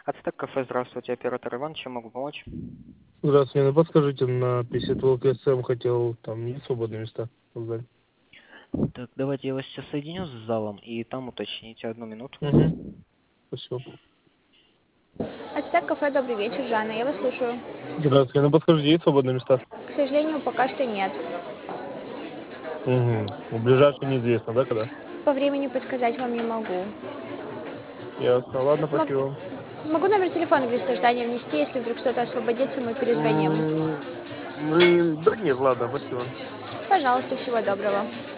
Ацтек кафе, здравствуйте, оператор Иван, чем могу помочь? Здравствуйте, ну подскажите, на 50 волк СМ хотел, там есть свободные места в зале? Так, давайте я вас сейчас соединю с залом и там уточните 1 минуту. Угу, спасибо. Ацтек кафе, добрый вечер, Жанна, я вас слушаю. Здравствуйте, ну подскажите, есть свободные места? К сожалению, пока что нет. Угу, в ближайшее неизвестно, да, когда? По времени подсказать вам не могу. Ясно, ладно, Мог- спасибо. Могу номер телефона в лист ожидания внести, если вдруг что-то освободится, мы перезвоним. Да нет, ладно, спасибо. Пожалуйста, всего доброго.